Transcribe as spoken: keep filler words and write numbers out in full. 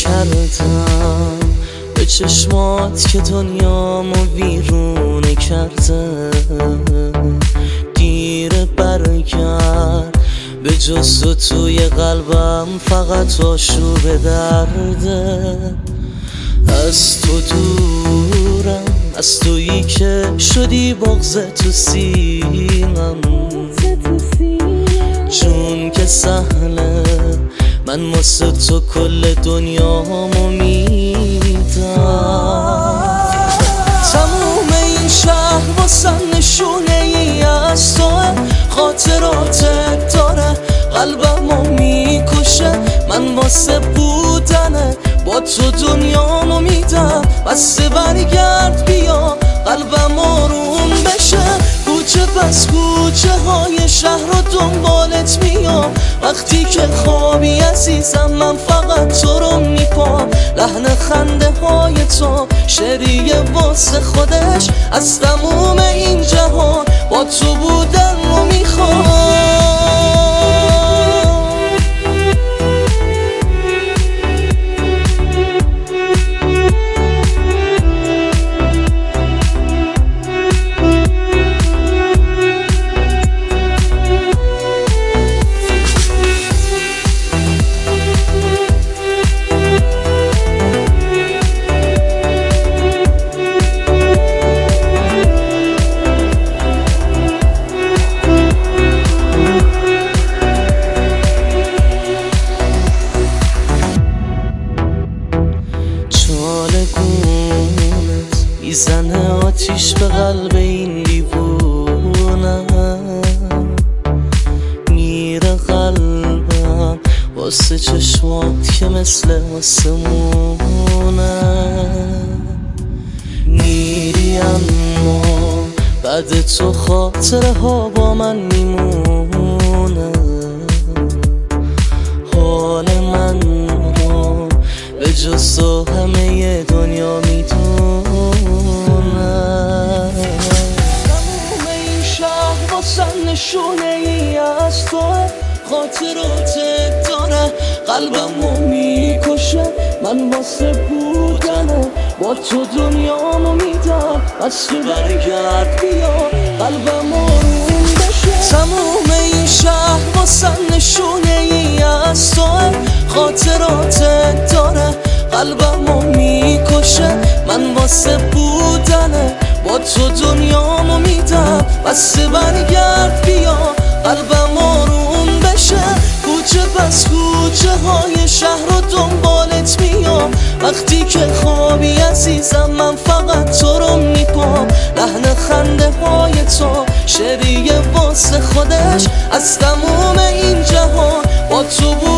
کردم به چشمات که دنیامو ویرونه کرده. گیر برگرد به جز تو توی قلبم فقط آشوب درده. از تو دورم، از تویی که شدی بغض تو سینم. چون که سهله من واسه تو کل دنیامو میدم. تموم این شهر واسه نشونه ای از توه. خاطراتت داره قلبمو میکشه. من واسه بودنه با تو دنیامو میدم. بس برگرد بیا قلبم آروم بشه. کوچه پس کوچه های شهر رو دنبالت میام. وقتی که خوابی عزیزم من فقط تو رو میپام. لحن خنده های تو شعریه واسه خودش. از تموم این جهان با تو بودن رو میخوام. میزنه آتیش به قلب این دیوونه. میره قلبم واسه چشمات که مثل آسمونه. میری اما بعد تو خاطره ها با من میمونه. حال من رو به جز تو همه دنیا میدونه. تموم این شهر واسه نشونه ای از توه. خاطراتت داره قلبمو میکشه. من واسه بودنه با تو دنیامو میدم. بس برگرد بیا قلبم آروم بشه. تموم این شهر واسه نشونه ای از توه. خاطراتت داره قلبمو میکشه. من واسه بودنه با تو دنیامو میدم. بس برگرد بیا قلبم آروم بشه. کوچه پس کوچه های شهر رو دنبالت میام. وقتی که خوابی عزیزم من فقط تو رو میپام. لحن خنده های تو شعریه واسه خودش. از تموم این جهان با تو